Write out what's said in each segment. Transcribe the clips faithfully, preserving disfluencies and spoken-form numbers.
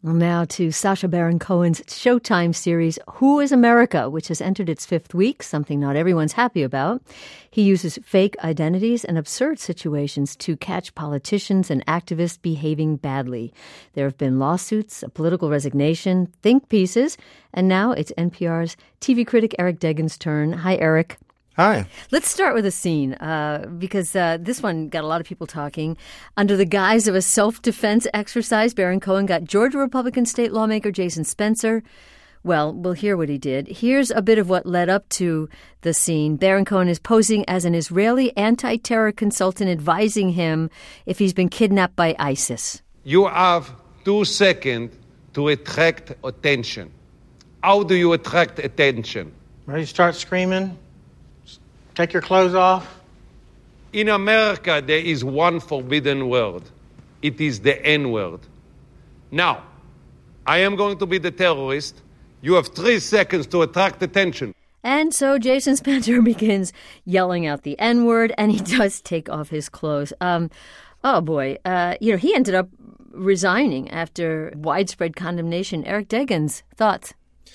Now to Sacha Baron Cohen's Showtime series, Who is America?, which has entered its fifth week, something not everyone's happy about. He uses fake identities and absurd situations to catch politicians and activists behaving badly. There have been lawsuits, a political resignation, think pieces, and now it's N P R's T V critic Eric Deggans' turn. Hi, Eric. Hi. Let's start with a scene, uh, because uh, this one got a lot of people talking. Under the guise of a self-defense exercise, Baron Cohen got Georgia Republican state lawmaker Jason Spencer. Well, we'll hear what he did. Here's a bit of what led up to the scene. Baron Cohen is posing as an Israeli anti-terror consultant advising him if he's been kidnapped by ISIS. You have two seconds to attract attention. How do you attract attention? Ready to start screaming? Take your clothes off? In America, there is one forbidden word. It is the N-word. Now, I am going to be the terrorist. You have three seconds to attract attention. And so Jason Spencer begins yelling out the N-word, and he does take off his clothes. Um, oh, boy. Uh, you know, he ended up resigning after widespread condemnation. Eric Deggans, thoughts?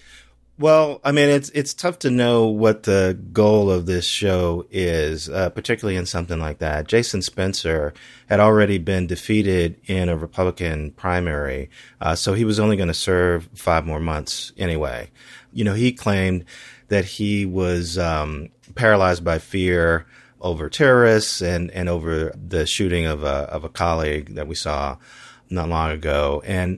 Well, I mean, it's it's tough to know what the goal of this show is, uh, particularly in something like that. Jason Spencer had already been defeated in a Republican primary, uh, so he was only going to serve five more months anyway. You know, he claimed that he was um, paralyzed by fear over terrorists and, and over the shooting of a of a colleague that we saw not long ago. And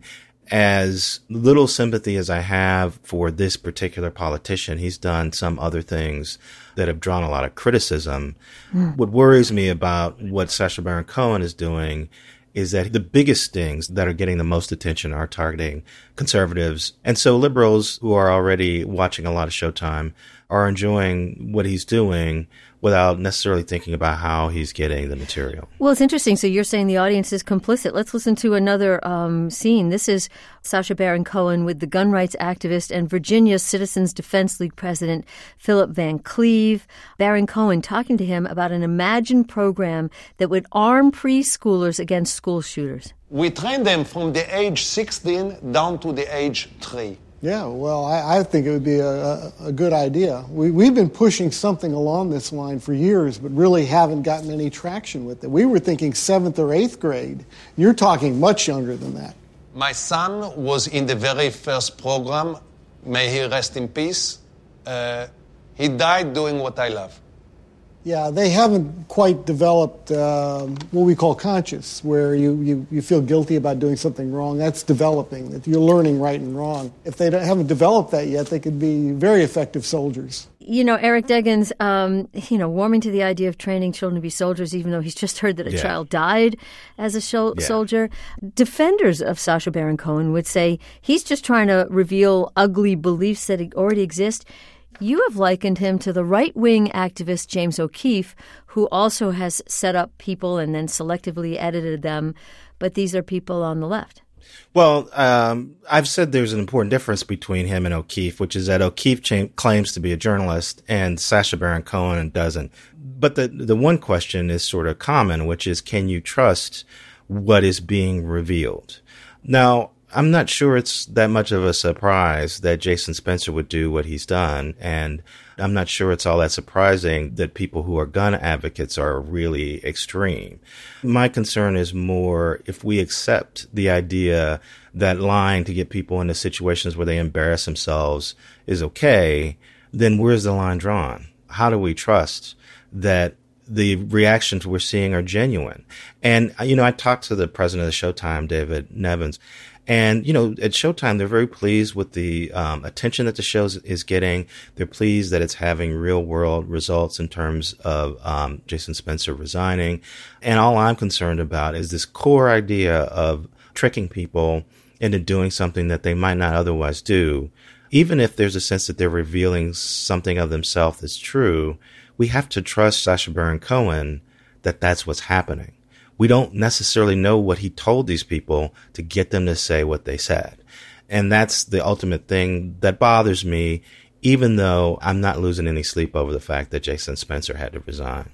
as little sympathy as I have for this particular politician, he's done some other things that have drawn a lot of criticism. Mm. What worries me about what Sacha Baron Cohen is doing is that the biggest things that are getting the most attention are targeting conservatives. And so liberals who are already watching a lot of Showtime are enjoying what he's doing without necessarily thinking about how he's getting the material. Well, it's interesting. So you're saying the audience is complicit. Let's listen to another um, scene. This is Sacha Baron Cohen with the gun rights activist and Virginia Citizens Defense League president Philip Van Cleve. Baron Cohen talking to him about an imagined program that would arm preschoolers against school shooters. We train them from the age sixteen down to the age three. Yeah, well, I, I think it would be a, a, a good idea. We, we've been pushing something along this line for years, but really haven't gotten any traction with it. We were thinking seventh or eighth grade. You're talking much younger than that. My son was in the very first program. May he rest in peace. Uh, he died doing what I love. Yeah, they haven't quite developed uh, what we call conscious, where you, you, you feel guilty about doing something wrong. That's developing, that you're learning right and wrong. If they don't, haven't developed that yet, they could be very effective soldiers. You know, Eric Deggans, um, you know, warming to the idea of training children to be soldiers, even though he's just heard that a yeah. child died as a sho- yeah. soldier. Defenders of Sacha Baron Cohen would say he's just trying to reveal ugly beliefs that already exist. You have likened him to the right-wing activist James O'Keefe, who also has set up people and then selectively edited them, but these are people on the left. Well, um, I've said there's an important difference between him and O'Keefe, which is that O'Keefe cha- claims to be a journalist and Sacha Baron Cohen doesn't. But the the one question is sort of common, which is, can you trust what is being revealed? Now, I'm not sure it's that much of a surprise that Jason Spencer would do what he's done, and I'm not sure it's all that surprising that people who are gun advocates are really extreme. My concern is more if we accept the idea that lying to get people into situations where they embarrass themselves is okay, then where's the line drawn? How do we trust that the reactions we're seeing are genuine? And, you know, I talked to the president of Showtime, David Nevins, and, you know, at Showtime, they're very pleased with the um, attention that the show is getting. They're pleased that it's having real-world results in terms of um, Jason Spencer resigning. And all I'm concerned about is this core idea of tricking people into doing something that they might not otherwise do. Even if there's a sense that they're revealing something of themselves that's true, we have to trust Sacha Baron Cohen that that's what's happening. We don't necessarily know what he told these people to get them to say what they said. And that's the ultimate thing that bothers me, even though I'm not losing any sleep over the fact that Jason Spencer had to resign.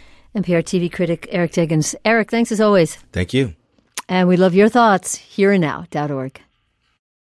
N P R T V critic Eric Deggans. Eric, thanks as always. Thank you. And we love your thoughts, here and now dot org.